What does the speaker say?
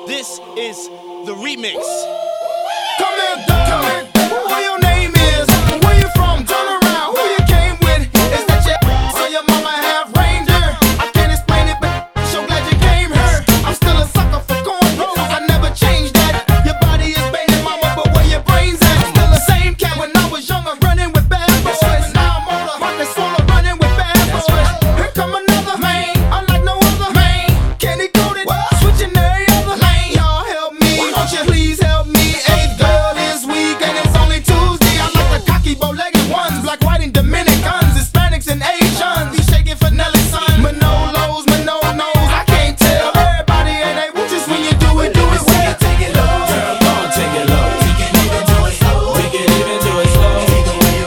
This is the remix. Come here, come here. Who your name is? Where you from? Turn around. Who you came with? Is that your so your mama have reindeer? I can't explain it, but so glad you came here. I'm still a sucker for cornrows. I never changed that. Your body is banging, mama, but where your brains at? Still the same cat when I was younger, running with bad boys. Now I'm older, rockin' solo, running with bad boys. Here come another man, unlike no other man. Candy coated, switching every other lane. Y'all help me, won't you please help me? Eighth girl is weak and it's only Tuesday. I like the cocky, bow-legged ones, black, white, and